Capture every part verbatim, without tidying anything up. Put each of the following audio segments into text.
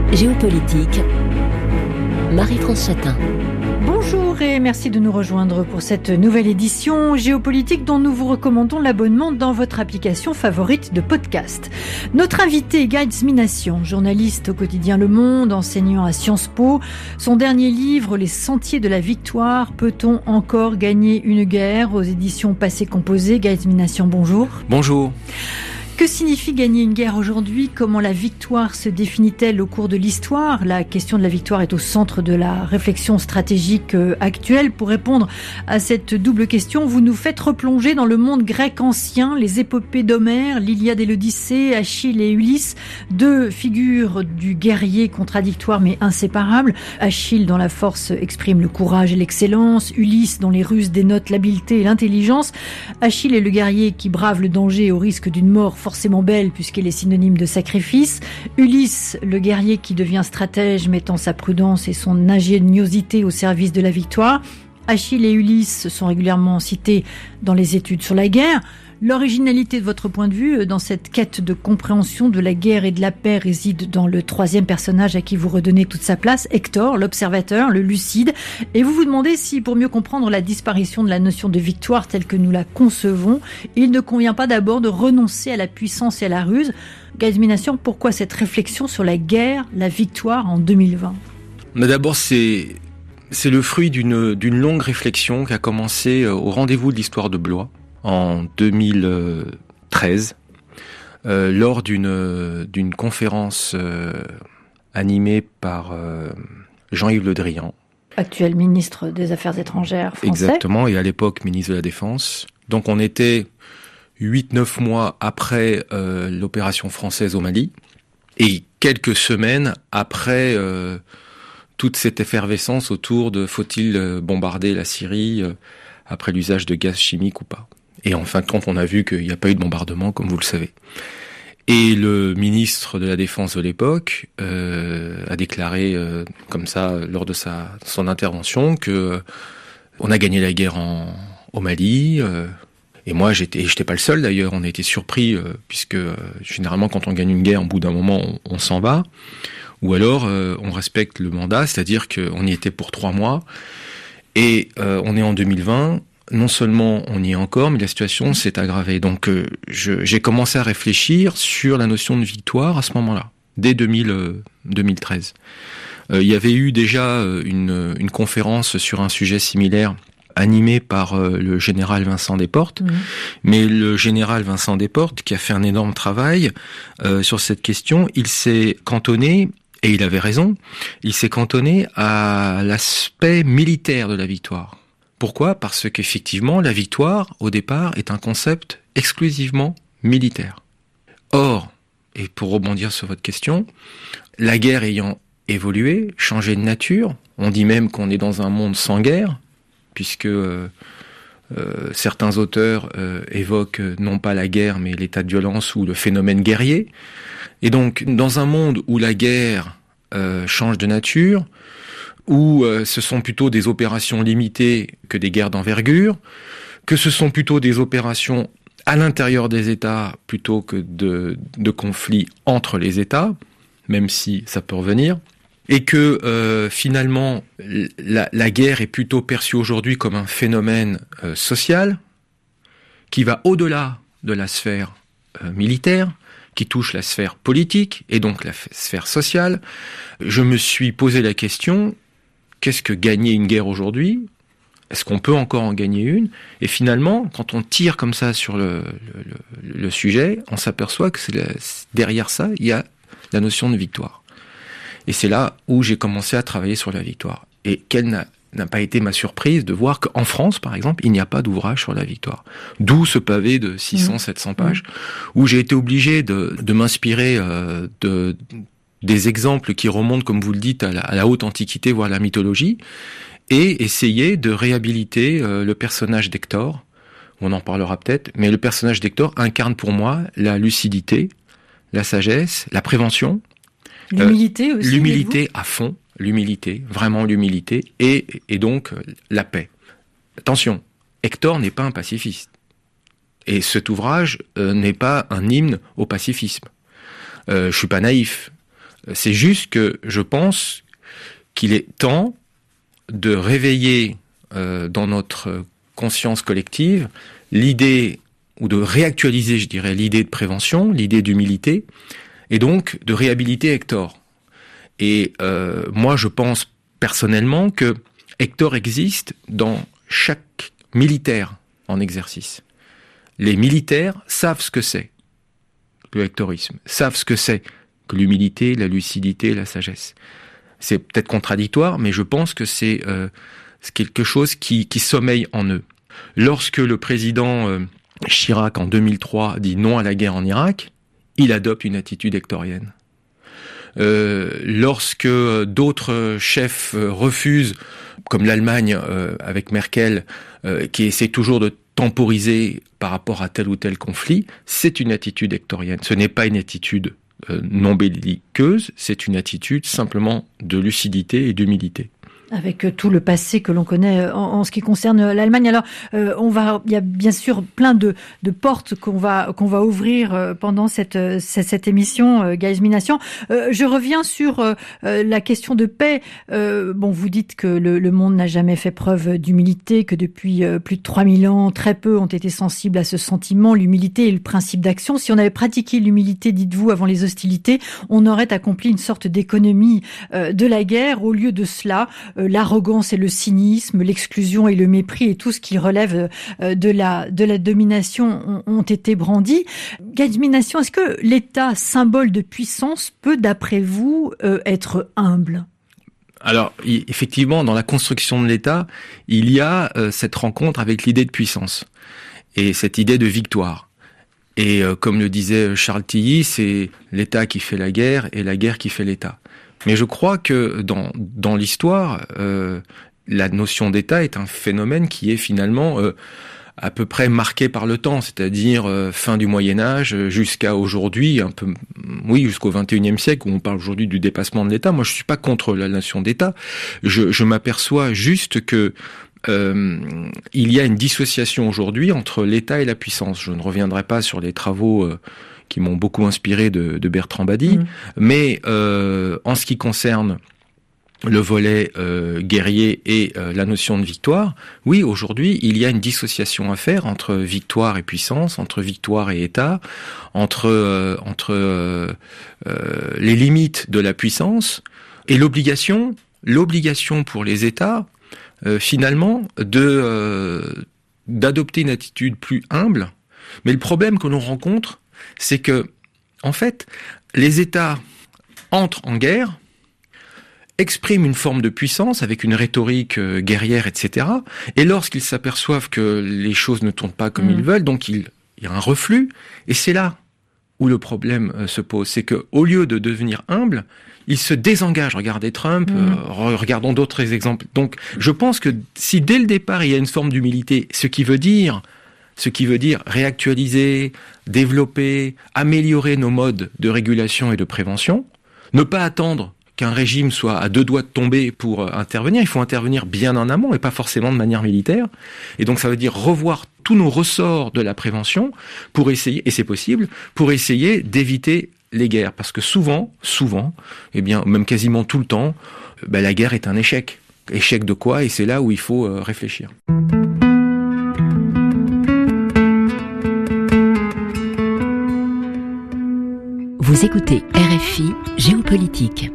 Géopolitique, Marie-France Chatin. Bonjour et merci de nous rejoindre pour cette nouvelle édition Géopolitique dont nous vous recommandons l'abonnement dans votre application favorite de podcast. Notre invité est Guy Zminassian, journaliste au quotidien Le Monde, enseignant à Sciences Po. Son dernier livre, Les Sentiers de la Victoire, peut-on encore gagner une guerre, aux éditions Passé Composé. Guy Zminassian, bonjour. Bonjour. Que signifie gagner une guerre aujourd'hui ? Comment la victoire se définit-elle au cours de l'histoire ? La question de la victoire est au centre de la réflexion stratégique actuelle. Pour répondre à cette double question, vous nous faites replonger dans le monde grec ancien, les épopées d'Homère, l'Iliade et l'Odyssée, Achille et Ulysse, deux figures du guerrier contradictoires mais inséparables. Achille, dont la force exprime le courage et l'excellence, Ulysse, dont les ruses dénotent l'habileté et l'intelligence. Achille est le guerrier qui brave le danger au risque d'une mort forcément belle puisqu'elle est synonyme de sacrifice. Ulysse, le guerrier qui devient stratège mettant sa prudence et son ingéniosité au service de la victoire. Achille et Ulysse sont régulièrement cités dans les études sur la guerre. L'originalité de votre point de vue dans cette quête de compréhension de la guerre et de la paix réside dans le troisième personnage à qui vous redonnez toute sa place, Hector, l'observateur, le lucide. Et vous vous demandez si, pour mieux comprendre la disparition de la notion de victoire telle que nous la concevons, il ne convient pas d'abord de renoncer à la puissance et à la ruse. Guy Zminassian, pourquoi cette réflexion sur la guerre, la victoire en deux mille vingt ? Mais d'abord, c'est, c'est le fruit d'une, d'une longue réflexion qui a commencé au rendez-vous de l'histoire de Blois en deux mille treize, euh, lors d'une, d'une conférence euh, animée par euh, Jean-Yves Le Drian. Actuel ministre des Affaires étrangères français. Exactement, et à l'époque ministre de la Défense. Donc on était huit neuf mois après euh, l'opération française au Mali, et quelques semaines après euh, toute cette effervescence autour de faut-il bombarder la Syrie euh, après l'usage de gaz chimique ou pas. Et en fin de compte, on a vu qu'il n'y a pas eu de bombardement, comme vous le savez. Et le ministre de la Défense de l'époque euh, a déclaré, euh, comme ça, lors de sa son intervention, que euh, on a gagné la guerre en, au Mali. Euh, et moi, j'étais, j'étais pas le seul d'ailleurs. On a été surpris, euh, puisque euh, généralement, quand on gagne une guerre, au bout d'un moment, on, on s'en va. Ou alors, euh, on respecte le mandat, c'est-à-dire qu'on y était pour trois mois. Et euh, on est en deux mille vingt. Non seulement on y est encore, mais la situation s'est aggravée. Donc euh, je, j'ai commencé à réfléchir sur la notion de victoire à ce moment-là, dès deux mille, euh, deux mille treize. Euh, il y avait eu déjà une, une conférence sur un sujet similaire animée par euh, le général Vincent Desportes, mmh. mais le général Vincent Desportes, qui a fait un énorme travail euh, sur cette question, il s'est cantonné, et il avait raison, il s'est cantonné à l'aspect militaire de la victoire. Pourquoi ? Parce qu'effectivement, la victoire, au départ, est un concept exclusivement militaire. Or, et pour rebondir sur votre question, la guerre ayant évolué, changé de nature, on dit même qu'on est dans un monde sans guerre, puisque euh, euh, certains auteurs euh, évoquent non pas la guerre, mais l'état de violence ou le phénomène guerrier. Et donc, dans un monde où la guerre euh, change de nature, où euh, ce sont plutôt des opérations limitées que des guerres d'envergure, que ce sont plutôt des opérations à l'intérieur des États plutôt que de, de conflits entre les États, même si ça peut revenir, et que euh, finalement la, la guerre est plutôt perçue aujourd'hui comme un phénomène euh, social qui va au-delà de la sphère euh, militaire, qui touche la sphère politique et donc la f- sphère sociale. Je me suis posé la question: qu'est-ce que gagner une guerre aujourd'hui ? Est-ce qu'on peut encore en gagner une ? Et finalement, quand on tire comme ça sur le, le, le, le sujet, on s'aperçoit que c'est la, derrière ça, il y a la notion de victoire. Et c'est là où j'ai commencé à travailler sur la victoire. Et quelle n'a, n'a pas été ma surprise de voir qu'en France, par exemple, il n'y a pas d'ouvrage sur la victoire. D'où ce pavé de six cents à sept cents pages, où j'ai été obligé de, de m'inspirer euh, de... des exemples qui remontent, comme vous le dites, à la, à la haute antiquité, voire la mythologie, et essayer de réhabiliter euh, le personnage d'Hector. On en parlera peut-être, mais le personnage d'Hector incarne pour moi la lucidité, la sagesse, la prévention. L'humilité euh, aussi. L'humilité à fond, l'humilité, vraiment l'humilité, et, et donc la paix. Attention, Hector n'est pas un pacifiste. Et cet ouvrage euh, n'est pas un hymne au pacifisme. Euh, je suis pas naïf. C'est juste que je pense qu'il est temps de réveiller euh, dans notre conscience collective l'idée, ou de réactualiser, je dirais, l'idée de prévention, l'idée d'humilité, et donc de réhabiliter Hector. Et euh, moi, je pense personnellement que Hector existe dans chaque militaire en exercice. Les militaires savent ce que c'est, le hectorisme, savent ce que c'est que l'humilité, la lucidité, la sagesse. C'est peut-être contradictoire, mais je pense que c'est, euh, c'est quelque chose qui, qui sommeille en eux. Lorsque le président euh, Chirac, en deux mille trois, dit non à la guerre en Irak, il adopte une attitude hectorienne. Euh, lorsque d'autres chefs euh, refusent, comme l'Allemagne euh, avec Merkel, euh, qui essaie toujours de temporiser par rapport à tel ou tel conflit, c'est une attitude hectorienne. Ce n'est pas une attitude euh, non belliqueuse, c'est une attitude simplement de lucidité et d'humilité. Avec tout le passé que l'on connaît en, en ce qui concerne l'Allemagne. Alors, euh, on va, il y a bien sûr plein de, de portes qu'on va qu'on va ouvrir pendant cette cette, cette émission, euh, Gaëz Minassian. Euh, je reviens sur euh, la question de paix. Euh, bon, vous dites que le, le monde n'a jamais fait preuve d'humilité, que depuis euh, plus de trois mille ans, très peu ont été sensibles à ce sentiment. L'humilité est le principe d'action. Si on avait pratiqué l'humilité, dites-vous, avant les hostilités, on aurait accompli une sorte d'économie euh, de la guerre. Au lieu de cela, l'arrogance et le cynisme, l'exclusion et le mépris et tout ce qui relève de la de la domination ont, ont été brandis. Gaëz Minassian, est-ce que l'État, symbole de puissance, peut, d'après vous, euh, être humble ? Alors, effectivement, dans la construction de l'État, il y a euh, cette rencontre avec l'idée de puissance et cette idée de victoire. Et euh, comme le disait Charles Tilly, c'est l'État qui fait la guerre et la guerre qui fait l'État. Mais je crois que dans dans l'histoire, euh, la notion d'État est un phénomène qui est finalement euh, à peu près marqué par le temps, c'est-à-dire euh, fin du Moyen-Âge jusqu'à aujourd'hui, un peu, oui, jusqu'au vingt et unième siècle, où on parle aujourd'hui du dépassement de l'État. Moi, je suis pas contre la notion d'État. Je, je m'aperçois juste que euh, il y a une dissociation aujourd'hui entre l'État et la puissance. Je ne reviendrai pas sur les travaux euh, qui m'ont beaucoup inspiré de, de Bertrand Badi, mmh. mais euh, en ce qui concerne le volet euh, guerrier et euh, la notion de victoire, oui, aujourd'hui, il y a une dissociation à faire entre victoire et puissance, entre victoire et État, entre euh, entre euh, euh, les limites de la puissance et l'obligation, l'obligation pour les États, euh, finalement, de euh, d'adopter une attitude plus humble. Mais le problème que l'on rencontre, c'est que, en fait, les États entrent en guerre, expriment une forme de puissance avec une rhétorique euh, guerrière, et cetera. Et lorsqu'ils s'aperçoivent que les choses ne tournent pas comme mmh. ils veulent, donc il, il y a un reflux. Et c'est là où le problème euh, se pose. C'est que, au lieu de devenir humble, ils se désengagent. Regardez Trump, mmh. euh, regardons d'autres exemples. Donc, je pense que si dès le départ il y a une forme d'humilité, ce qui veut dire ce qui veut dire réactualiser, développer, améliorer nos modes de régulation et de prévention, ne pas attendre qu'un régime soit à deux doigts de tomber pour intervenir, il faut intervenir bien en amont et pas forcément de manière militaire. Et donc ça veut dire revoir tous nos ressorts de la prévention pour essayer, et c'est possible, pour essayer d'éviter les guerres. Parce que souvent, souvent, eh bien même quasiment tout le temps, ben, la guerre est un échec. Échec de quoi ? Et c'est là où il faut euh, réfléchir. Vous écoutez R F I Géopolitique.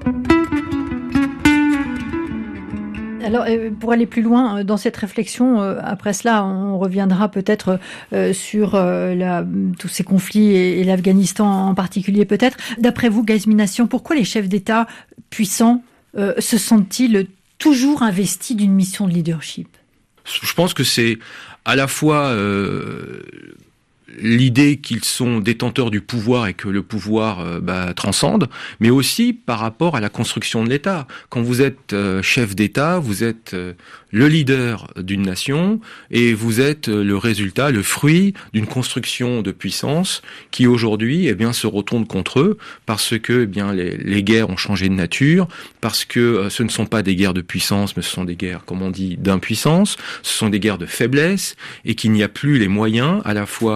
Alors, pour aller plus loin dans cette réflexion, après cela, on reviendra peut-être sur la, tous ces conflits et, et l'Afghanistan en particulier peut-être. D'après vous, Gaëz Minassian, pourquoi les chefs d'État puissants euh, se sentent-ils toujours investis d'une mission de leadership ? Je pense que c'est à la fois euh, l'idée qu'ils sont détenteurs du pouvoir et que le pouvoir euh, bah, transcende, mais aussi par rapport à la construction de l'État. Quand vous êtes euh, chef d'État, vous êtes euh, le leader d'une nation et vous êtes euh, le résultat, le fruit d'une construction de puissance qui aujourd'hui eh bien, se retourne contre eux parce que eh bien, les, les guerres ont changé de nature, parce que euh, ce ne sont pas des guerres de puissance, mais ce sont des guerres, comme on dit, d'impuissance, ce sont des guerres de faiblesse et qu'il n'y a plus les moyens à la fois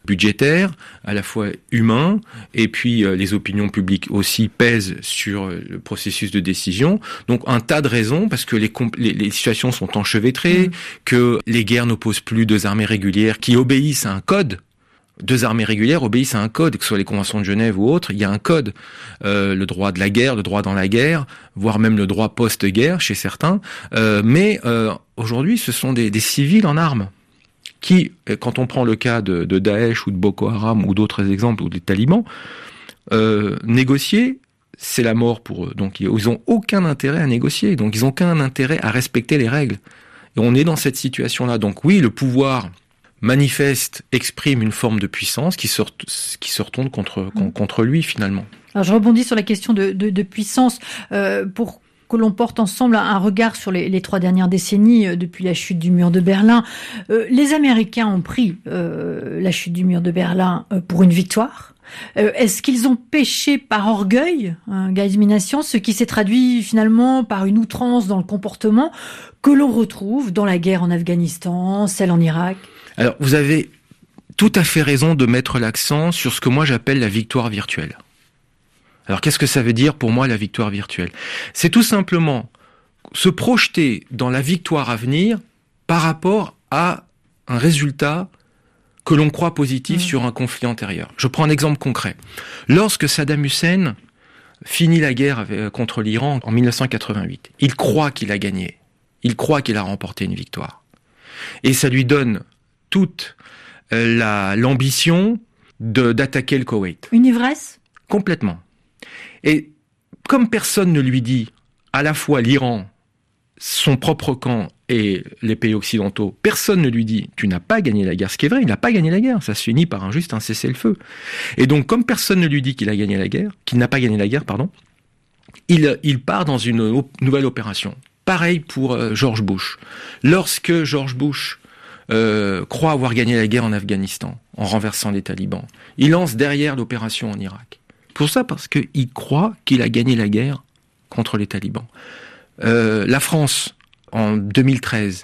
budgétaire, à la fois humain, et puis euh, les opinions publiques aussi pèsent sur euh, le processus de décision. Donc un tas de raisons, parce que les, comp- les, les situations sont enchevêtrées, mmh. que les guerres n'opposent plus deux armées régulières qui obéissent à un code. Deux armées régulières obéissent à un code, que ce soit les conventions de Genève ou autres, il y a un code. Euh, le droit de la guerre, le droit dans la guerre, voire même le droit post-guerre chez certains. Euh, mais euh, aujourd'hui, ce sont des, des civils en armes qui, quand on prend le cas de, de Daesh ou de Boko Haram ou d'autres exemples, ou des talibans, euh, négocier, c'est la mort pour eux. Donc ils ont aucun intérêt à négocier, donc ils n'ont aucun intérêt à respecter les règles. Et on est dans cette situation-là. Donc oui, le pouvoir manifeste, exprime une forme de puissance qui se, qui se retourne contre, contre lui finalement. Alors je rebondis sur la question de, de, de puissance. Euh, pour que l'on porte ensemble un regard sur les, les trois dernières décennies euh, depuis la chute du mur de Berlin. Euh, les Américains ont pris euh, la chute du mur de Berlin euh, pour une victoire. Euh, est-ce qu'ils ont péché par orgueil, hein, Gaiz Minassian, ce qui s'est traduit finalement par une outrance dans le comportement que l'on retrouve dans la guerre en Afghanistan, celle en Irak? Alors, vous avez tout à fait raison de mettre l'accent sur ce que moi j'appelle la victoire virtuelle. Alors, qu'est-ce que ça veut dire pour moi la victoire virtuelle ? C'est tout simplement se projeter dans la victoire à venir par rapport à un résultat que l'on croit positif mmh. sur un conflit antérieur. Je prends un exemple concret. Lorsque Saddam Hussein finit la guerre avec, contre l'Iran en dix-neuf cent quatre-vingt-huit, il croit qu'il a gagné. Il croit qu'il a remporté une victoire. Et ça lui donne toute euh, la, l'ambition de, d'attaquer le Koweït. Une ivresse ? Complètement. Et comme personne ne lui dit, à la fois l'Iran, son propre camp et les pays occidentaux, personne ne lui dit « tu n'as pas gagné la guerre », ce qui est vrai, il n'a pas gagné la guerre, ça se finit par un juste un cessez-le-feu. Et donc comme personne ne lui dit qu'il a gagné la guerre, qu'il n'a pas gagné la guerre, pardon, il, il part dans une op- nouvelle opération. Pareil pour euh, George Bush. Lorsque George Bush euh, croit avoir gagné la guerre en Afghanistan, en renversant les talibans, il lance derrière l'opération en Irak. Pour ça, parce qu'il croit qu'il a gagné la guerre contre les talibans. Euh, la France, en deux mille treize,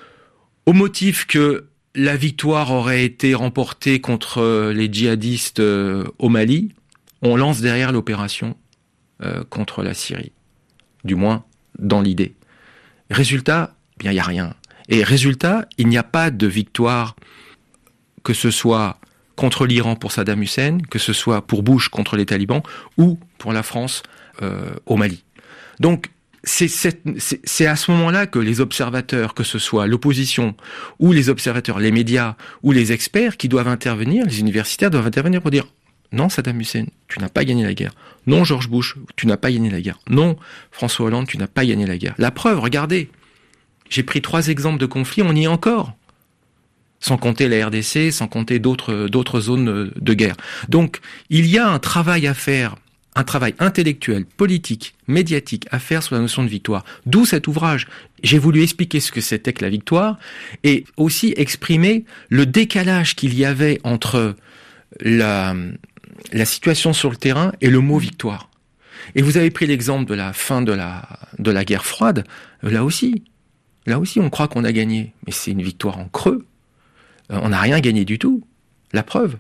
au motif que la victoire aurait été remportée contre les djihadistes euh, au Mali, on lance derrière l'opération euh, contre la Syrie. Du moins, dans l'idée. Résultat, bien, il n'y a rien. Et résultat, il n'y a pas de victoire, que ce soit contre l'Iran pour Saddam Hussein, que ce soit pour Bush contre les talibans, ou pour la France euh, au Mali. Donc, c'est, c'est, c'est à ce moment-là que les observateurs, que ce soit l'opposition, ou les observateurs, les médias, ou les experts qui doivent intervenir, les universitaires doivent intervenir pour dire « Non, Saddam Hussein, tu n'as pas gagné la guerre. Non, George Bush, tu n'as pas gagné la guerre. Non, François Hollande, tu n'as pas gagné la guerre. » La preuve, regardez, j'ai pris trois exemples de conflits, on y est encore. Sans compter la R D C, sans compter d'autres, d'autres zones de guerre. Donc, il y a un travail à faire, un travail intellectuel, politique, médiatique à faire sur la notion de victoire. D'où cet ouvrage. J'ai voulu expliquer ce que c'était que la victoire et aussi exprimer le décalage qu'il y avait entre la, la situation sur le terrain et le mot victoire. Et vous avez pris l'exemple de la fin de la, de la guerre froide. Là aussi, là aussi, on croit qu'on a gagné. Mais c'est une victoire en creux. On n'a rien gagné du tout. La preuve.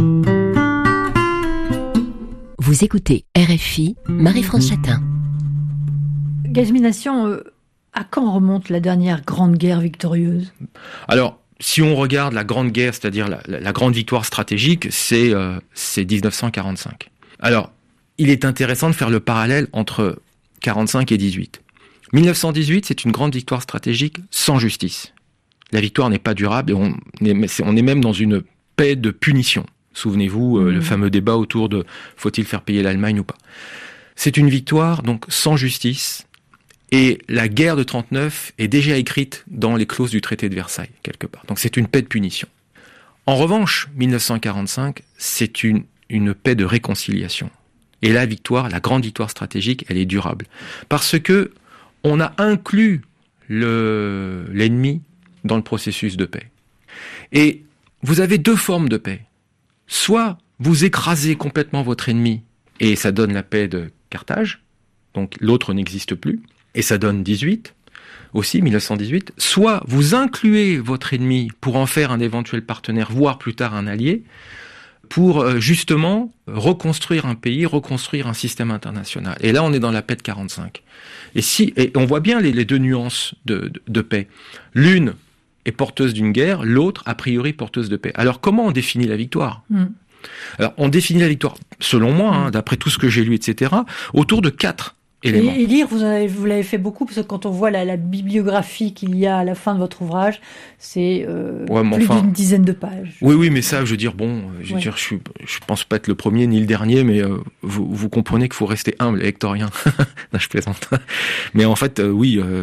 Vous écoutez R F I, Marie-France Chatin. Gaiz Minassian, euh, à quand remonte la dernière grande guerre victorieuse ? Alors, si on regarde la grande guerre, c'est-à-dire la, la, la grande victoire stratégique, c'est, euh, c'est dix-neuf cent quarante-cinq. Alors, il est intéressant de faire le parallèle entre quarante-cinq et dix-huit. dix-neuf cent dix-huit, c'est une grande victoire stratégique sans justice. La victoire n'est pas durable et on est, on est même dans une paix de punition. Souvenez-vous, euh, mmh. le fameux débat autour de faut-il faire payer l'Allemagne ou pas. C'est une victoire donc sans justice et la guerre de trente-neuf est déjà écrite dans les clauses du traité de Versailles, quelque part. Donc c'est une paix de punition. En revanche, dix-neuf cent quarante-cinq, c'est une, une paix de réconciliation. Et la victoire, la grande victoire stratégique, elle est durable. Parce que on a inclus le, l'ennemi dans le processus de paix. Et vous avez deux formes de paix. Soit vous écrasez complètement votre ennemi, et ça donne la paix de Carthage, donc l'autre n'existe plus, et ça donne dix-huit. aussi, dix-neuf cent dix-huit, soit vous incluez votre ennemi pour en faire un éventuel partenaire, voire plus tard un allié, pour euh, justement reconstruire un pays, reconstruire un système international. Et là, on est dans la paix de quarante-cinq. Et si, et on voit bien les, les deux nuances de, de, de paix. L'une est porteuse d'une guerre, l'autre, a priori, porteuse de paix. Alors, comment on définit la victoire ? mmh. Alors, on définit la victoire, selon moi, hein, d'après tout ce que j'ai lu, et cetera, autour de quatre éléments. Et, et lire, vous, avez, vous l'avez fait beaucoup, parce que quand on voit la, la bibliographie qu'il y a à la fin de votre ouvrage, c'est euh, ouais, plus enfin, d'une dizaine de pages. Oui, oui, mais ça, je veux dire, bon, je veux ouais. dire, je, je pense pas être le premier ni le dernier, mais euh, vous, vous comprenez qu'il faut rester humble et hectorien. Non, je plaisante. Mais en fait, euh, oui, euh,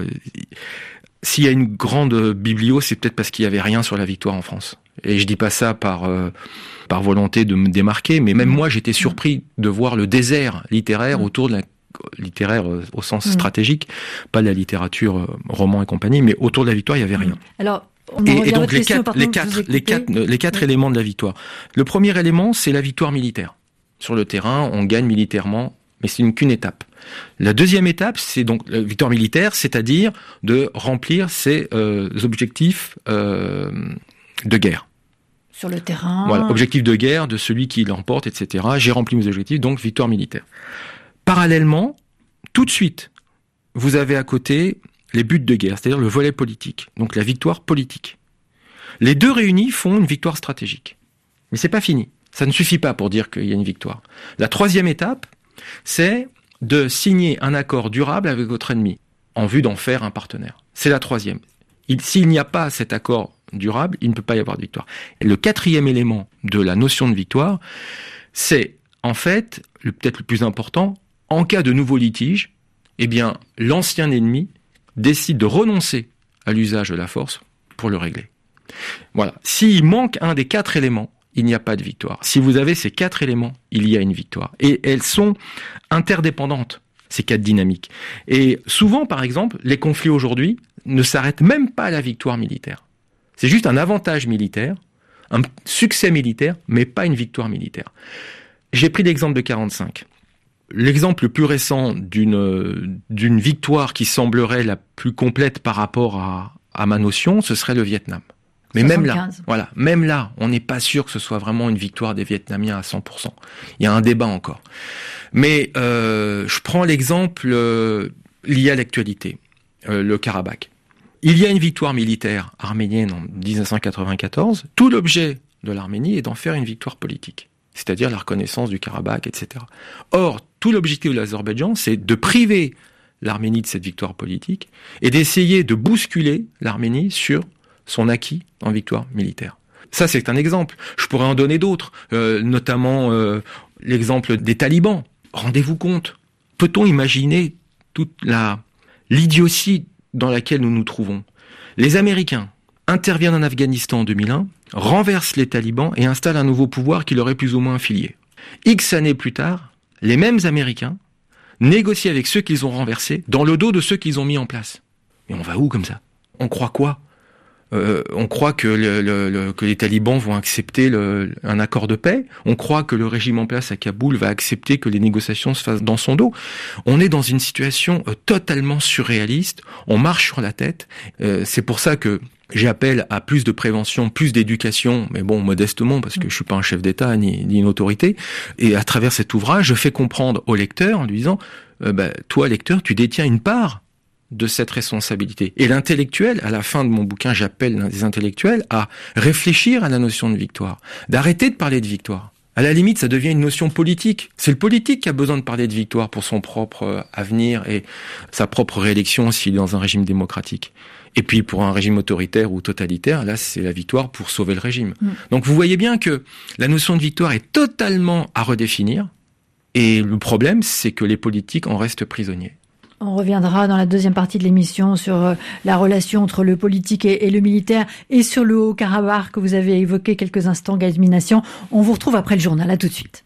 s'il y a une grande biblio, c'est peut-être parce qu'il y avait rien sur la victoire en France. Et je dis pas ça par euh, par volonté de me démarquer, mais même moi, j'étais surpris de voir le désert littéraire autour de la littéraire au sens mmh. stratégique, pas la littérature euh, roman et compagnie, mais autour de la victoire, il y avait rien. Alors, on et, et donc les quatre, les quatre, les quatre, les quatre oui. éléments de la victoire. Le premier élément, c'est la victoire militaire. Sur le terrain, on gagne militairement, mais c'est une qu'une étape. La deuxième étape, c'est donc la victoire militaire, c'est-à-dire de remplir ses euh, objectifs euh, de guerre. Sur le terrain. Voilà, objectif de guerre de celui qui l'emporte, et cetera. J'ai rempli mes objectifs, donc victoire militaire. Parallèlement, tout de suite, vous avez à côté les buts de guerre, c'est-à-dire le volet politique, donc la victoire politique. Les deux réunis font une victoire stratégique. Mais c'est pas fini. Ça ne suffit pas pour dire qu'il y a une victoire. La troisième étape, c'est de signer un accord durable avec votre ennemi, en vue d'en faire un partenaire. C'est la troisième. Il, s'il n'y a pas cet accord durable, il ne peut pas y avoir de victoire. Et le quatrième élément de la notion de victoire, c'est en fait, le, peut-être le plus important, en cas de nouveau litige, eh bien, l'ancien ennemi décide de renoncer à l'usage de la force pour le régler. Voilà. S'il manque un des quatre éléments, il n'y a pas de victoire. Si vous avez ces quatre éléments, il y a une victoire. Et elles sont interdépendantes, ces quatre dynamiques. Et souvent, par exemple, les conflits aujourd'hui ne s'arrêtent même pas à la victoire militaire. C'est juste un avantage militaire, un succès militaire, mais pas une victoire militaire. J'ai pris l'exemple de quarante-cinq. L'exemple le plus récent d'une, d'une victoire qui semblerait la plus complète par rapport à, à ma notion, ce serait le Vietnam. Mais soixante-quinze. Même là, voilà, même là, on n'est pas sûr que ce soit vraiment une victoire des Vietnamiens à cent pour cent. Il y a un débat encore. Mais euh, je prends l'exemple euh, lié à l'actualité, euh, le Karabakh. Il y a une victoire militaire arménienne en dix-neuf cent quatre-vingt-quatorze. Tout l'objet de l'Arménie est d'en faire une victoire politique, c'est-à-dire la reconnaissance du Karabakh, et cetera. Or, tout l'objectif de l'Azerbaïdjan, c'est de priver l'Arménie de cette victoire politique et d'essayer de bousculer l'Arménie sur son acquis en victoire militaire. Ça, c'est un exemple. Je pourrais en donner d'autres, euh, notamment euh, l'exemple des talibans. Rendez-vous compte, peut-on imaginer toute la l'idiotie dans laquelle nous nous trouvons ? Les Américains interviennent en Afghanistan en deux mille un, renversent les talibans et installent un nouveau pouvoir qui leur est plus ou moins affilié. X années plus tard, les mêmes Américains négocient avec ceux qu'ils ont renversés dans le dos de ceux qu'ils ont mis en place. Mais on va où comme ça ? On croit quoi ? Euh, on croit que, le, le, le, que les talibans vont accepter le, un accord de paix. On croit que le régime en place à Kaboul va accepter que les négociations se fassent dans son dos. On est dans une situation euh, totalement surréaliste. On marche sur la tête. Euh, c'est pour ça que j'appelle à plus de prévention, plus d'éducation, mais bon, modestement, parce que je suis pas un chef d'État ni, ni une autorité. Et à travers cet ouvrage, je fais comprendre au lecteur en lui disant euh, bah, toi, lecteur, tu détiens une part de cette responsabilité. Et l'intellectuel, à la fin de mon bouquin, j'appelle les intellectuels à réfléchir à la notion de victoire, d'arrêter de parler de victoire. À la limite, ça devient une notion politique. C'est le politique qui a besoin de parler de victoire pour son propre avenir et sa propre réélection s'il est dans un régime démocratique. Et puis pour un régime autoritaire ou totalitaire, là c'est la victoire pour sauver le régime. Mmh. Donc vous voyez bien que la notion de victoire est totalement à redéfinir. Et le problème, c'est que les politiques en restent prisonniers. On reviendra dans la deuxième partie de l'émission sur la relation entre le politique et le militaire et sur le Haut-Karabakh que vous avez évoqué quelques instants, Gaël Minassian. On vous retrouve après le journal. À tout de suite.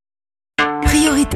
Priorité.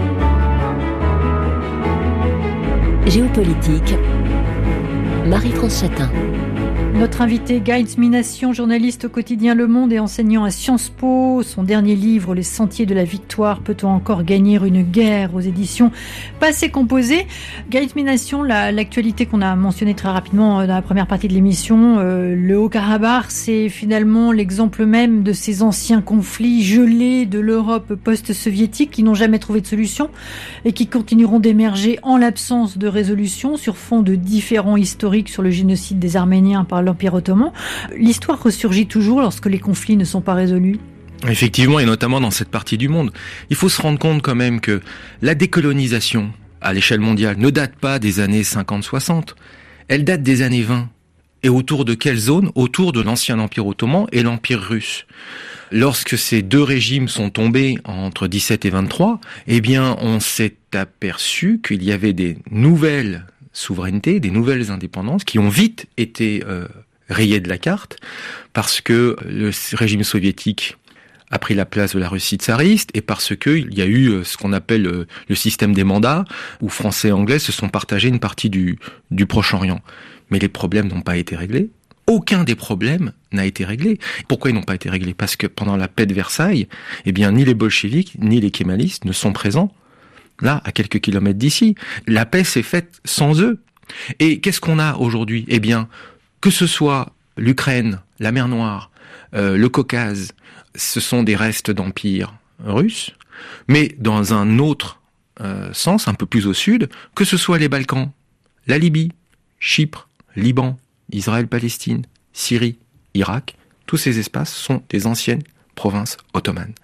Géopolitique. Marie-France Chatin. Notre invité, Gaël Mination, journaliste au quotidien Le Monde et enseignant à Sciences Po. Son dernier livre, Les Sentiers de la Victoire, peut-on encore gagner une guerre, aux éditions Passé Composé. Gaël Mination, la, l'actualité qu'on a mentionnée très rapidement dans la première partie de l'émission, euh, le Haut-Karabakh, c'est finalement l'exemple même de ces anciens conflits gelés de l'Europe post-soviétique qui n'ont jamais trouvé de solution et qui continueront d'émerger en l'absence de résolution sur fond de différends historiques sur le génocide des Arméniens par l'Empire ottoman. L'histoire ressurgit toujours lorsque les conflits ne sont pas résolus. Effectivement, et notamment dans cette partie du monde. Il faut se rendre compte quand même que la décolonisation à l'échelle mondiale ne date pas des années cinquante soixante. Elle date des années vingt. Et autour de quelle zone ? Autour de l'ancien Empire ottoman et l'Empire russe. Lorsque ces deux régimes sont tombés entre dix-sept et vingt-trois, eh bien, on s'est aperçu qu'il y avait des nouvelles souverainetés, des nouvelles indépendances qui ont vite été euh, rayées de la carte parce que le régime soviétique a pris la place de la Russie tsariste et parce que il y a eu ce qu'on appelle euh, le système des mandats où Français et Anglais se sont partagés une partie du, du Proche-Orient. Mais les problèmes n'ont pas été réglés. Aucun des problèmes n'a été réglé. Pourquoi ils n'ont pas été réglés ? Parce que pendant la paix de Versailles, eh bien, ni les bolcheviks ni les kémalistes ne sont présents là, à quelques kilomètres d'ici. La paix s'est faite sans eux. Et qu'est-ce qu'on a aujourd'hui ? Eh bien, que ce soit l'Ukraine, la mer Noire, euh, le Caucase, ce sont des restes d'empire russe, mais dans un autre euh, sens, un peu plus au sud, que ce soit les Balkans, la Libye, Chypre, Liban, Israël-Palestine, Syrie, Irak, tous ces espaces sont des anciennes provinces ottomanes.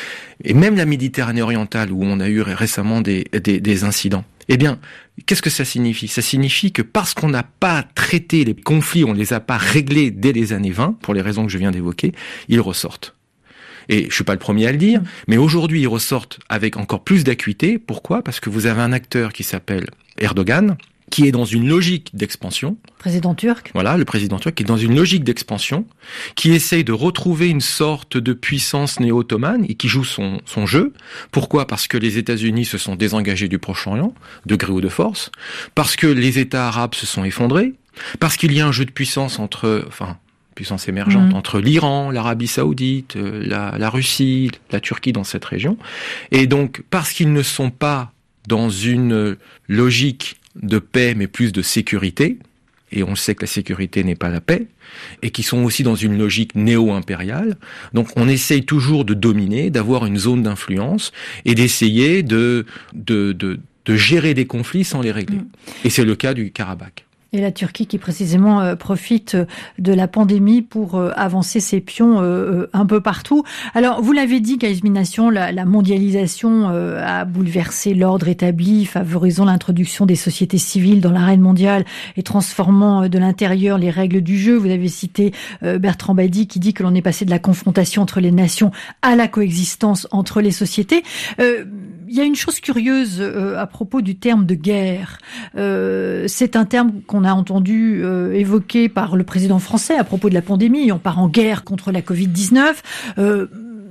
Et même la Méditerranée orientale, où on a eu récemment des, des, des incidents, eh bien, qu'est-ce que ça signifie ? Ça signifie que parce qu'on n'a pas traité les conflits, on ne les a pas réglés dès les années vingt, pour les raisons que je viens d'évoquer, ils ressortent. Et je suis pas le premier à le dire, mais aujourd'hui ils ressortent avec encore plus d'acuité. Pourquoi ? Parce que vous avez un acteur qui s'appelle Erdogan, qui est dans une logique d'expansion. Président turc. Voilà, le président turc qui est dans une logique d'expansion, qui essaye de retrouver une sorte de puissance néo-ottomane et qui joue son, son jeu. Pourquoi ? Parce que les États-Unis se sont désengagés du Proche-Orient, de gré ou de force, parce que les États arabes se sont effondrés, parce qu'il y a un jeu de puissance entre, enfin, puissance émergente, mmh. entre l'Iran, l'Arabie Saoudite, la, la Russie, la Turquie dans cette région. Et donc, parce qu'ils ne sont pas dans une logique de paix, mais plus de sécurité, et on sait que la sécurité n'est pas la paix, et qui sont aussi dans une logique néo-impériale. Donc on essaye toujours de dominer, d'avoir une zone d'influence, et d'essayer de, de, de, de gérer des conflits sans les régler. Mmh. Et c'est le cas du Karabakh. Et la Turquie qui précisément euh, profite de la pandémie pour euh, avancer ses pions euh, un peu partout. Alors vous l'avez dit, Gaël Mination, la, la mondialisation euh, a bouleversé l'ordre établi, favorisant l'introduction des sociétés civiles dans l'arène mondiale et transformant euh, de l'intérieur les règles du jeu. Vous avez cité euh, Bertrand Badi qui dit que l'on est passé de la confrontation entre les nations à la coexistence entre les sociétés. Euh, Il y a une chose curieuse euh, à propos du terme de guerre. Euh, c'est un terme qu'on a entendu euh, évoqué par le président français à propos de la pandémie. On part en guerre contre la covid dix-neuf. Euh,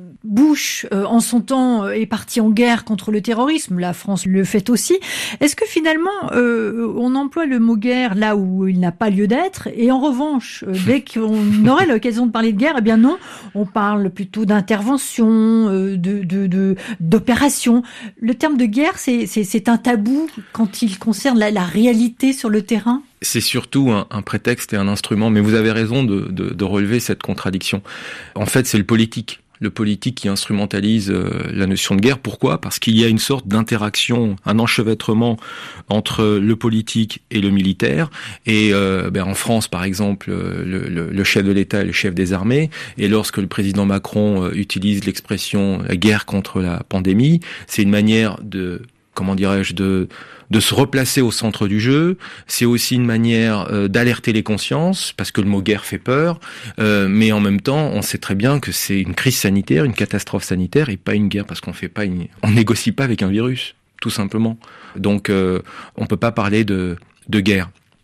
Bush, euh, en son temps, est parti en guerre contre le terrorisme. La France le fait aussi. Est-ce que finalement, euh, on emploie le mot guerre là où il n'a pas lieu d'être, et en revanche, euh, dès qu'on aurait l'occasion de parler de guerre, eh bien non, on parle plutôt d'intervention, euh, de, de, de, d'opération. Le terme de guerre, c'est, c'est, c'est un tabou quand il concerne la, la réalité sur le terrain. C'est surtout un, un prétexte et un instrument, mais vous avez raison de, de, de relever cette contradiction. En fait, c'est le politique. Le politique qui instrumentalise euh, la notion de guerre. Pourquoi ? Parce qu'il y a une sorte d'interaction, un enchevêtrement entre le politique et le militaire. Et euh, ben en France, par exemple, le, le, le chef de l'État est le chef des armées. Et lorsque le président Macron euh, utilise l'expression « la guerre contre la pandémie », c'est une manière de, comment dirais-je, de de se replacer au centre du jeu. C'est aussi une manière euh, d'alerter les consciences, parce que le mot guerre fait peur, euh, mais en même temps, on sait très bien que c'est une crise sanitaire, une catastrophe sanitaire, et pas une guerre, parce qu'on fait pas une... on négocie pas avec un virus, tout simplement. Donc, euh, on peut pas parler de, de guerre. Et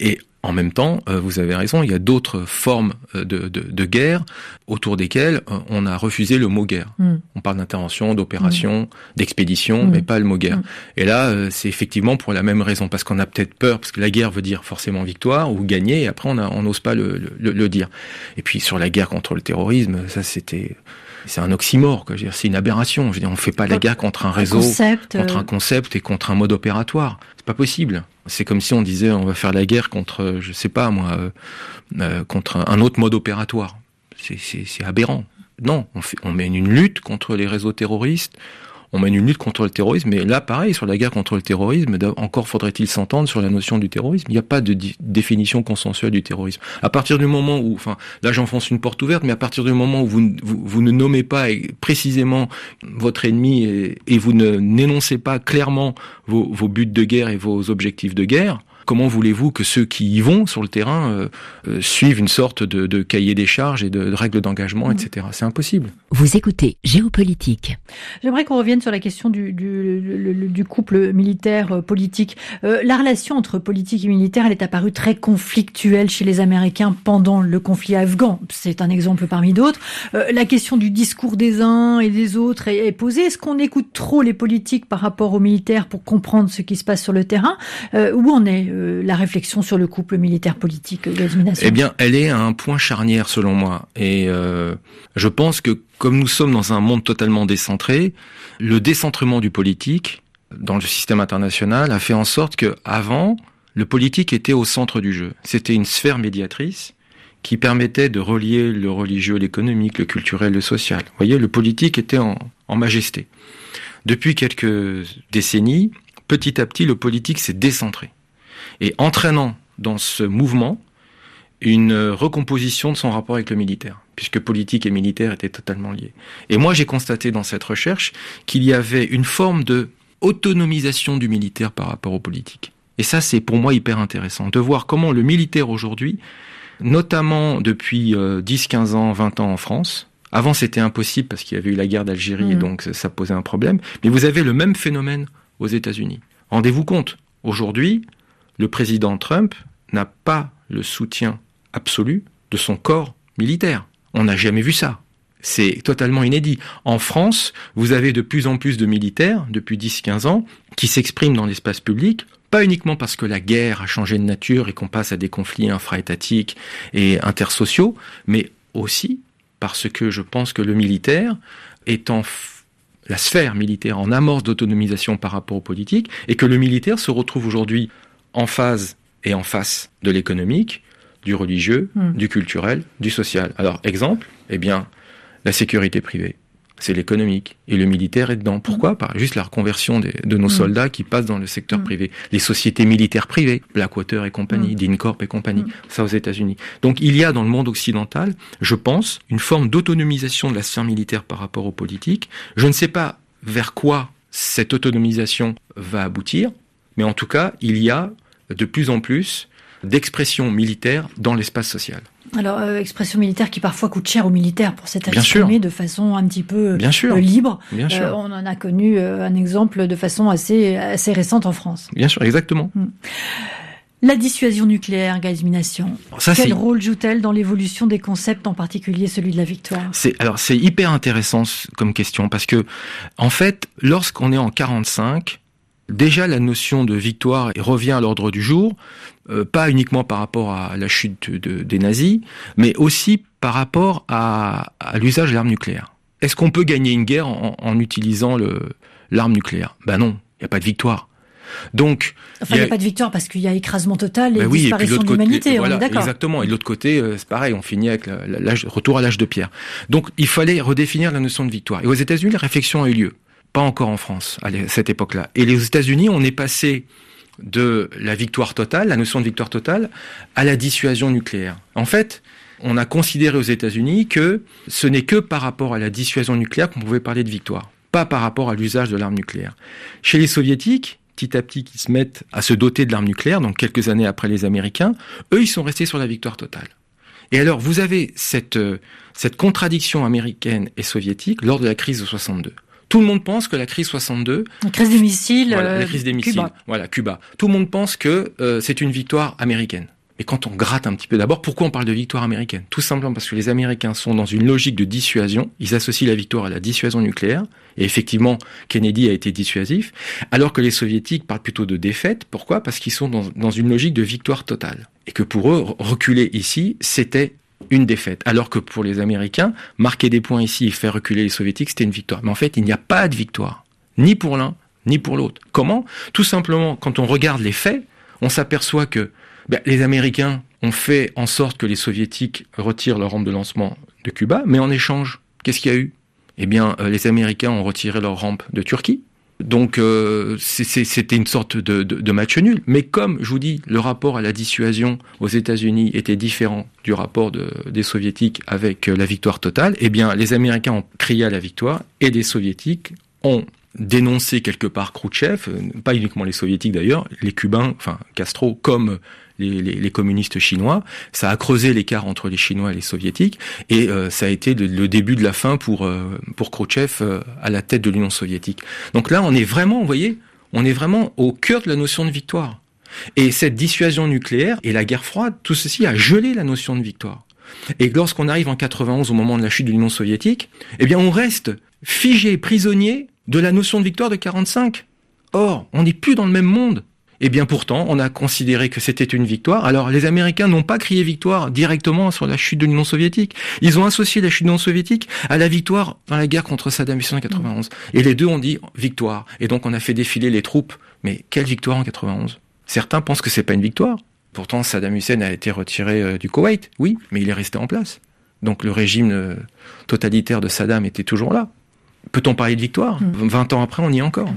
En même temps, euh, vous avez raison, il y a d'autres formes de, de, de guerre autour desquelles euh, on a refusé le mot guerre. Mm. On parle d'intervention, d'opération, mm. d'expédition, mm. mais pas le mot guerre. Mm. Et là, euh, c'est effectivement pour la même raison, parce qu'on a peut-être peur, parce que la guerre veut dire forcément victoire ou gagner, et après on a, on n'ose pas le, le, le dire. Et puis sur la guerre contre le terrorisme, ça c'était... C'est un oxymore, quoi. Je veux dire, c'est une aberration. Je veux dire, on fait pas la guerre contre un réseau, un concept, contre un concept et contre un mode opératoire. C'est pas possible. C'est comme si on disait, on va faire la guerre contre, je sais pas moi, euh, euh, contre un autre mode opératoire. C'est, c'est, c'est aberrant. Non, on fait, on mène une lutte contre les réseaux terroristes. On mène une lutte contre le terrorisme, mais là, pareil, sur la guerre contre le terrorisme, encore faudrait-il s'entendre sur la notion du terrorisme. Il n'y a pas de di- définition consensuelle du terrorisme. À partir du moment où, enfin, là j'enfonce une porte ouverte, mais à partir du moment où vous, vous, vous ne nommez pas précisément votre ennemi et, et vous ne n'énoncez pas clairement vos, vos buts de guerre et vos objectifs de guerre, comment voulez-vous que ceux qui y vont sur le terrain euh, euh, suivent une sorte de, de cahier des charges et de, de règles d'engagement, et cetera. C'est impossible. Vous écoutez Géopolitique. J'aimerais qu'on revienne sur la question du, du, du, du couple militaire-politique. Euh, la relation entre politique et militaire, elle est apparue très conflictuelle chez les Américains pendant le conflit afghan. C'est un exemple parmi d'autres. Euh, la question du discours des uns et des autres est, est posée. Est-ce qu'on écoute trop les politiques par rapport aux militaires pour comprendre ce qui se passe sur le terrain ? euh, Où en est la réflexion sur le couple militaire-politique de domination? Eh bien, elle est à un point charnière selon moi. Et euh, je pense que comme nous sommes dans un monde totalement décentré, le décentrement du politique dans le système international a fait en sorte que avant, le politique était au centre du jeu. C'était une sphère médiatrice qui permettait de relier le religieux, l'économique, le culturel, le social. Vous voyez, le politique était en, en majesté. Depuis quelques décennies, petit à petit, le politique s'est décentré. Et entraînant dans ce mouvement une recomposition de son rapport avec le militaire, puisque politique et militaire étaient totalement liés. Et moi, j'ai constaté dans cette recherche qu'il y avait une forme de autonomisation du militaire par rapport au politique. Et ça, c'est pour moi hyper intéressant, de voir comment le militaire aujourd'hui, notamment depuis euh, dix, quinze ans, vingt ans en France, avant c'était impossible parce qu'il y avait eu la guerre d'Algérie, mmh. et donc ça posait un problème, mais vous avez le même phénomène aux États-Unis. Rendez-vous compte, aujourd'hui, le président Trump n'a pas le soutien absolu de son corps militaire. On n'a jamais vu ça. C'est totalement inédit. En France, vous avez de plus en plus de militaires, depuis dix à quinze ans, qui s'expriment dans l'espace public, pas uniquement parce que la guerre a changé de nature et qu'on passe à des conflits infra-étatiques et intersociaux, mais aussi parce que je pense que le militaire est en la sphère militaire en amorce d'autonomisation par rapport aux politiques, et que le militaire se retrouve aujourd'hui en phase et en face de l'économique, du religieux, mmh. du culturel, du social. Alors, exemple, eh bien, la sécurité privée, c'est l'économique, et le militaire est dedans. Pourquoi ? mmh. Par juste la reconversion des, de nos mmh. soldats qui passent dans le secteur mmh. privé. Les sociétés militaires privées, Blackwater et compagnie, mmh. DynCorp et compagnie, mmh. ça aux États-Unis. Donc, il y a dans le monde occidental, je pense, une forme d'autonomisation de la sphère militaire par rapport aux politiques. Je ne sais pas vers quoi cette autonomisation va aboutir, mais en tout cas, il y a de plus en plus d'expression militaire dans l'espace social. Alors, euh, expression militaire qui parfois coûte cher aux militaires pour s'être exprimé de façon un petit peu Bien sûr. Euh, libre. Bien sûr. Euh, on en a connu euh, un exemple de façon assez, assez récente en France. Bien sûr, exactement. Hum. La dissuasion nucléaire, Gaiz Minassian, Ça, quel c'est... rôle joue-t-elle dans l'évolution des concepts, en particulier celui de la victoire ? C'est, alors, c'est hyper intéressant comme question, parce que, en fait, lorsqu'on est en quarante-cinq, déjà, la notion de victoire revient à l'ordre du jour, euh, pas uniquement par rapport à la chute de, des nazis, mais aussi par rapport à, à l'usage de l'arme nucléaire. Est-ce qu'on peut gagner une guerre en, en utilisant le, l'arme nucléaire ? Ben non, il n'y a pas de victoire. Donc, enfin, il n'y a... a pas de victoire parce qu'il y a écrasement total et ben oui, disparition et de l'humanité, côté, voilà, on est d'accord. Exactement, et de l'autre côté, euh, c'est pareil, on finit avec la, la, l'âge, retour à l'âge de pierre. Donc, il fallait redéfinir la notion de victoire. Et aux États-Unis, la réflexion a eu lieu. Pas encore en France, à cette époque-là. Et les États-Unis, on est passé de la victoire totale, la notion de victoire totale, à la dissuasion nucléaire. En fait, on a considéré aux États-Unis que ce n'est que par rapport à la dissuasion nucléaire qu'on pouvait parler de victoire, pas par rapport à l'usage de l'arme nucléaire. Chez les Soviétiques, petit à petit, qui se mettent à se doter de l'arme nucléaire, donc quelques années après les Américains, eux, ils sont restés sur la victoire totale. Et alors, vous avez cette, cette contradiction américaine et soviétique lors de la crise de soixante-deux. Tout le monde pense que la crise soixante-deux... La crise des missiles, voilà, euh, la crise des missiles, Cuba. Voilà, Cuba. Tout le monde pense que euh, c'est une victoire américaine. Et quand on gratte un petit peu d'abord, pourquoi on parle de victoire américaine ? Tout simplement parce que les Américains sont dans une logique de dissuasion. Ils associent la victoire à la dissuasion nucléaire. Et effectivement, Kennedy a été dissuasif. Alors que les Soviétiques parlent plutôt de défaite. Pourquoi ? Parce qu'ils sont dans, dans une logique de victoire totale. Et que pour eux, reculer ici, c'était une défaite. Alors que pour les Américains, marquer des points ici et faire reculer les Soviétiques, c'était une victoire. Mais en fait, il n'y a pas de victoire. Ni pour l'un, ni pour l'autre. Comment ? Tout simplement, quand on regarde les faits, on s'aperçoit que ben, les Américains ont fait en sorte que les Soviétiques retirent leur rampe de lancement de Cuba, mais en échange, qu'est-ce qu'il y a eu ? Eh bien, euh, les Américains ont retiré leur rampe de Turquie. Donc, euh, c'est, c'est, c'était une sorte de, de, de match nul. Mais comme, je vous dis, le rapport à la dissuasion aux États-Unis était différent du rapport de, des Soviétiques avec euh, la victoire totale, eh bien, les Américains ont crié à la victoire et les Soviétiques ont dénoncé quelque part Khrouchtchev, euh, pas uniquement les Soviétiques d'ailleurs, les Cubains, enfin Castro, comme Les, les, les communistes chinois. Ça a creusé l'écart entre les Chinois et les Soviétiques, et euh, ça a été le, le début de la fin pour euh, pour Khrouchtchev euh, à la tête de l'Union soviétique. Donc là, on est vraiment, vous voyez, on est vraiment au cœur de la notion de victoire. Et cette dissuasion nucléaire et la guerre froide, tout ceci a gelé la notion de victoire. Et lorsqu'on arrive en quatre-vingt-onze, au moment de la chute de l'Union soviétique, eh bien, on reste figé, prisonnier de la notion de victoire de quarante-cinq. Or, on n'est plus dans le même monde. Eh bien pourtant, on a considéré que c'était une victoire. Alors les Américains n'ont pas crié victoire directement sur la chute de l'Union soviétique. Ils ont associé la chute de l'Union soviétique à la victoire dans la guerre contre Saddam Hussein en quatre-vingt-onze. Et les deux ont dit victoire. Et donc on a fait défiler les troupes. Mais quelle victoire en quatre-vingt-onze ? Certains pensent que c'est pas une victoire. Pourtant Saddam Hussein a été retiré euh, du Koweït, oui, mais il est resté en place. Donc le régime euh, totalitaire de Saddam était toujours là. Peut-on parler de victoire ? mmh. vingt ans après, on y est encore.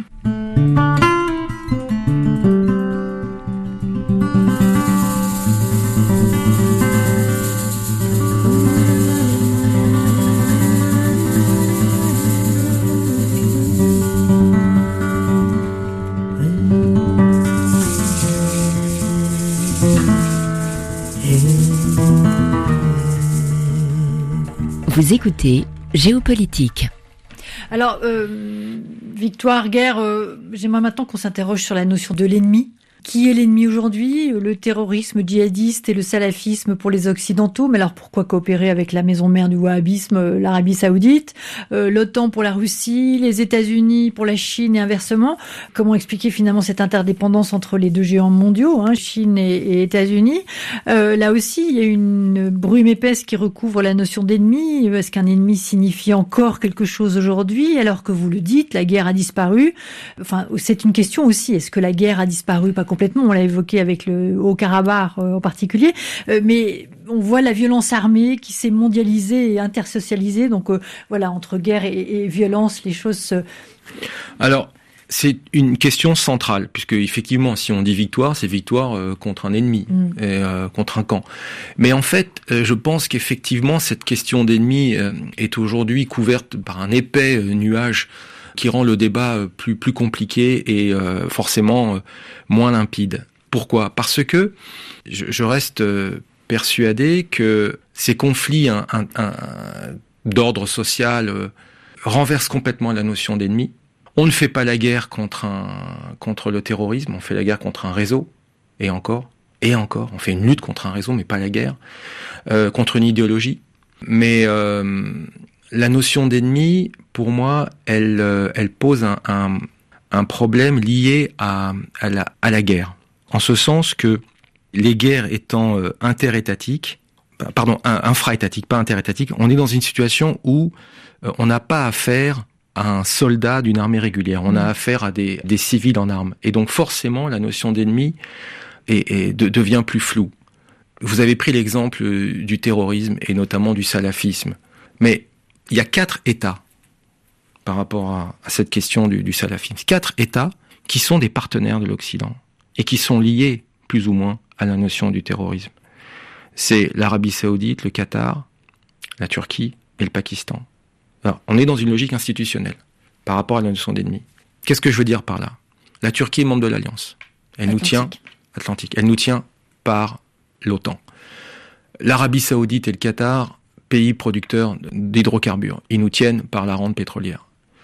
Vous écoutez Géopolitique. Alors, euh, victoire, guerre, euh, j'aimerais maintenant qu'on s'interroge sur la notion de l'ennemi. Qui est l'ennemi aujourd'hui ? Le terrorisme djihadiste et le salafisme pour les Occidentaux. Mais alors pourquoi coopérer avec la maison mère du wahhabisme, l'Arabie Saoudite, euh, l'OTAN pour la Russie, les États-Unis pour la Chine et inversement ? Comment expliquer finalement cette interdépendance entre les deux géants mondiaux, hein, Chine et, et États-Unis ? euh, Là aussi, il y a une brume épaisse qui recouvre la notion d'ennemi. Est-ce qu'un ennemi signifie encore quelque chose aujourd'hui ? Alors que vous le dites, la guerre a disparu. Enfin, c'est une question aussi. Est-ce que la guerre a disparu ? Pas complètement, on l'a évoqué avec le Haut-Karabakh euh, en particulier, euh, mais on voit la violence armée qui s'est mondialisée et intersocialisée, donc euh, voilà, entre guerre et, et violence, les choses se... Alors, c'est une question centrale, puisque effectivement, si on dit victoire, c'est victoire euh, contre un ennemi, mm. et, euh, contre un camp. Mais en fait, euh, je pense qu'effectivement, cette question d'ennemi euh, est aujourd'hui couverte par un épais euh, nuage qui rend le débat plus plus compliqué et euh, forcément euh, moins limpide. Pourquoi ? Parce que je, je reste euh, persuadé que ces conflits un, un, un, d'ordre social euh, renversent complètement la notion d'ennemi. On ne fait pas la guerre contre un contre le terrorisme, on fait la guerre contre un réseau, et encore, et encore, on fait une lutte contre un réseau, mais pas la guerre, euh, contre une idéologie. Mais euh, la notion d'ennemi, pour moi, elle, euh, elle pose un, un, un problème lié à, à, la, à la guerre. En ce sens que les guerres étant euh, interétatiques, pardon, infra-étatiques, pas interétatiques, on est dans une situation où euh, on n'a pas affaire à un soldat d'une armée régulière. On a affaire à des, des civils en armes. Et donc forcément, la notion d'ennemi est, est, de, devient plus floue. Vous avez pris l'exemple du terrorisme et notamment du salafisme. Mais il y a quatre États par rapport à, à cette question du, du salafisme. Quatre États qui sont des partenaires de l'Occident et qui sont liés plus ou moins à la notion du terrorisme. C'est l'Arabie Saoudite, le Qatar, la Turquie et le Pakistan. Alors, on est dans une logique institutionnelle par rapport à la notion d'ennemi. Qu'est-ce que je veux dire par là ? La Turquie est membre de l'Alliance. Elle Atlantique. nous tient Atlantique. Elle nous tient par l'OTAN. L'Arabie Saoudite et le Qatar, pays producteurs d'hydrocarbures, ils nous tiennent par la rente pétrolière.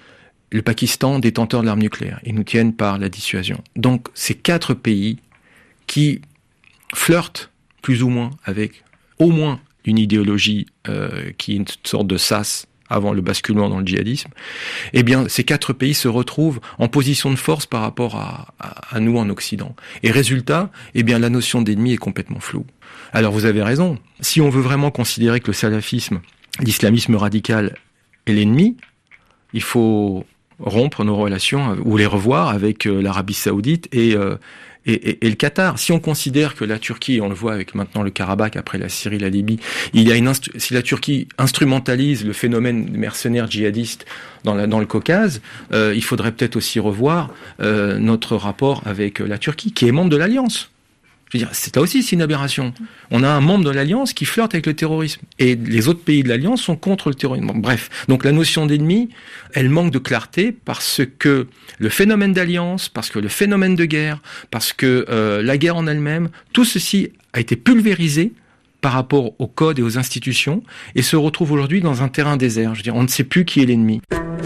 Le Pakistan, détenteur de l'arme nucléaire, ils nous tiennent par la dissuasion. Donc, ces quatre pays qui flirtent plus ou moins avec au moins une idéologie euh, qui est une sorte de sas avant le basculement dans le djihadisme, eh bien, ces quatre pays se retrouvent en position de force par rapport à, à, à nous en Occident. Et résultat, eh bien, la notion d'ennemi est complètement floue. Alors, vous avez raison. Si on veut vraiment considérer que le salafisme, l'islamisme radical est l'ennemi, il faut rompre nos relations ou les revoir avec euh, l'Arabie Saoudite et euh, Et, et, et le Qatar. Si on considère que la Turquie, on le voit avec maintenant le Karabakh, après la Syrie, la Libye, il y a une instru- si la Turquie instrumentalise le phénomène des mercenaires djihadistes dans, la, dans le Caucase, euh, il faudrait peut-être aussi revoir euh, notre rapport avec la Turquie, qui est membre de l'Alliance. Je veux dire, c'est là aussi c'est une aberration. On a un membre de l'Alliance qui flirte avec le terrorisme. Et les autres pays de l'Alliance sont contre le terrorisme. Bon, bref. Donc la notion d'ennemi, elle manque de clarté parce que le phénomène d'alliance, parce que le phénomène de guerre, parce que euh, la guerre en elle-même, tout ceci a été pulvérisé par rapport aux codes et aux institutions et se retrouve aujourd'hui dans un terrain désert. Je veux dire, on ne sait plus qui est l'ennemi.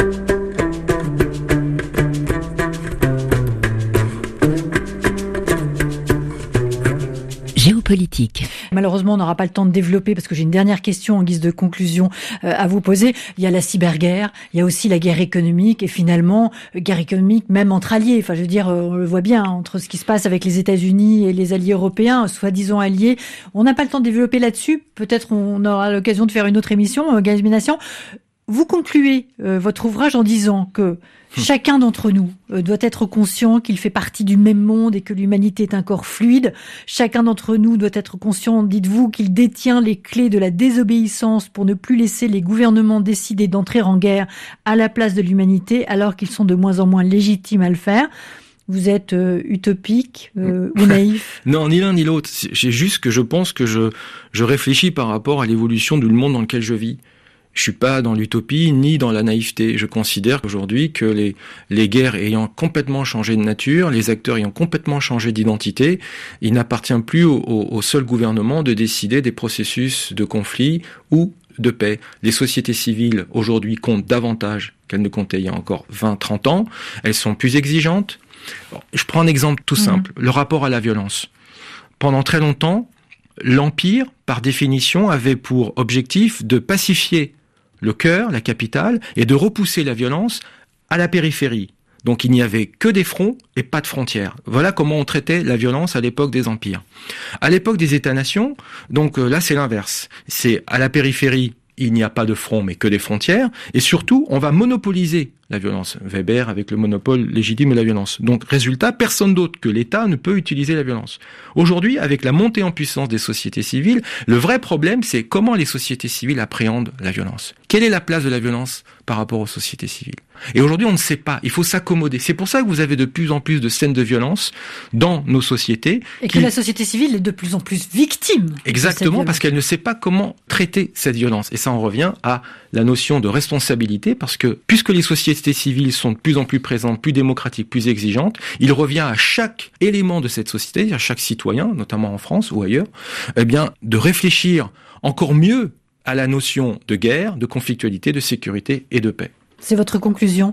Géopolitique. Malheureusement, on n'aura pas le temps de développer parce que j'ai une dernière question en guise de conclusion euh, à vous poser. Il y a la cyberguerre, il y a aussi la guerre économique et finalement, euh, guerre économique même entre alliés. Enfin, je veux dire, euh, on le voit bien, entre ce qui se passe avec les États-Unis et les alliés européens, soi-disant alliés. On n'a pas le temps de développer là-dessus. Peut-être on aura l'occasion de faire une autre émission, euh, Gaël Minassian. Vous concluez euh, votre ouvrage en disant que chacun d'entre nous euh, doit être conscient qu'il fait partie du même monde et que l'humanité est un corps fluide. Chacun d'entre nous doit être conscient, dites-vous, qu'il détient les clés de la désobéissance pour ne plus laisser les gouvernements décider d'entrer en guerre à la place de l'humanité alors qu'ils sont de moins en moins légitimes à le faire. Vous êtes euh, utopique euh, ou naïf? Non, ni l'un ni l'autre. C'est juste que je pense que je, je réfléchis par rapport à l'évolution du monde dans lequel je vis. Je suis pas dans l'utopie ni dans la naïveté. Je considère qu'aujourd'hui que les les guerres ayant complètement changé de nature, les acteurs ayant complètement changé d'identité, il n'appartient plus au, au, au seul gouvernement de décider des processus de conflit ou de paix. Les sociétés civiles aujourd'hui comptent davantage qu'elles ne comptaient il y a encore vingt, trente ans. Elles sont plus exigeantes. Bon, je prends un exemple tout simple, mmh. le rapport à la violence. Pendant très longtemps, l'Empire, par définition, avait pour objectif de pacifier le cœur, la capitale, et de repousser la violence à la périphérie. Donc il n'y avait que des fronts et pas de frontières. Voilà comment on traitait la violence à l'époque des empires. À l'époque des États-nations, donc là c'est l'inverse. C'est à la périphérie, il n'y a pas de front mais que des frontières, et surtout on va monopoliser la violence. Weber avec le monopole légitime de la violence. Donc résultat, personne d'autre que l'État ne peut utiliser la violence. Aujourd'hui, avec la montée en puissance des sociétés civiles, le vrai problème c'est comment les sociétés civiles appréhendent la violence. Quelle est la place de la violence par rapport aux sociétés civiles? Et aujourd'hui, on ne sait pas. Il faut s'accommoder. C'est pour ça que vous avez de plus en plus de scènes de violence dans nos sociétés. Et qui... que la société civile est de plus en plus victime. Exactement, parce qu'elle ne sait pas comment traiter cette violence. Et ça en revient à la notion de responsabilité, parce que puisque les sociétés civiles sont de plus en plus présentes, plus démocratiques, plus exigeantes, il revient à chaque élément de cette société, à chaque citoyen, notamment en France ou ailleurs, eh bien, de réfléchir encore mieux à la notion de guerre, de conflictualité, de sécurité et de paix. C'est votre conclusion?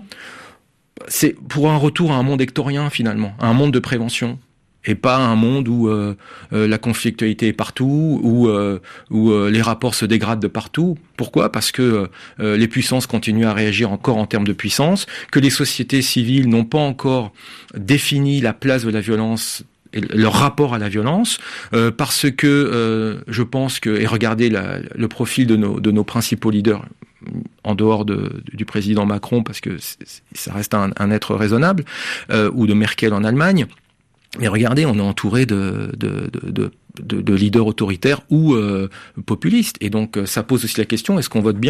C'est pour un retour à un monde hectorien finalement, à un monde de prévention, et pas un monde où euh, euh, la conflictualité est partout, où, euh, où euh, les rapports se dégradent de partout. Pourquoi ? Parce que euh, les puissances continuent à réagir encore en termes de puissance, que les sociétés civiles n'ont pas encore défini la place de la violence et leur rapport à la violence, euh, parce que euh, je pense que, et regardez la, le profil de nos, de nos principaux leaders, en dehors de, du président Macron, parce que ça reste un, un être raisonnable, euh, ou de Merkel en Allemagne, mais regardez, on est entouré de, de, de, de, de, de leaders autoritaires ou euh, populistes, et donc ça pose aussi la question, est-ce qu'on vote bien ?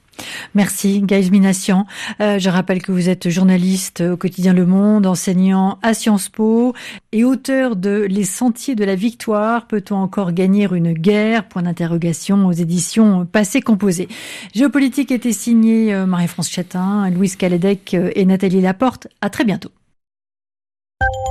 Merci Gaël Minassian. Euh, je rappelle que vous êtes journaliste au quotidien Le Monde, enseignant à Sciences Po et auteur de Les Sentiers de la Victoire. Peut-on encore gagner une guerre ? Point d'interrogation aux éditions Passé Composé. Géopolitique était signé Marie-France Chatin, Louise Caladec et Nathalie Laporte. À très bientôt.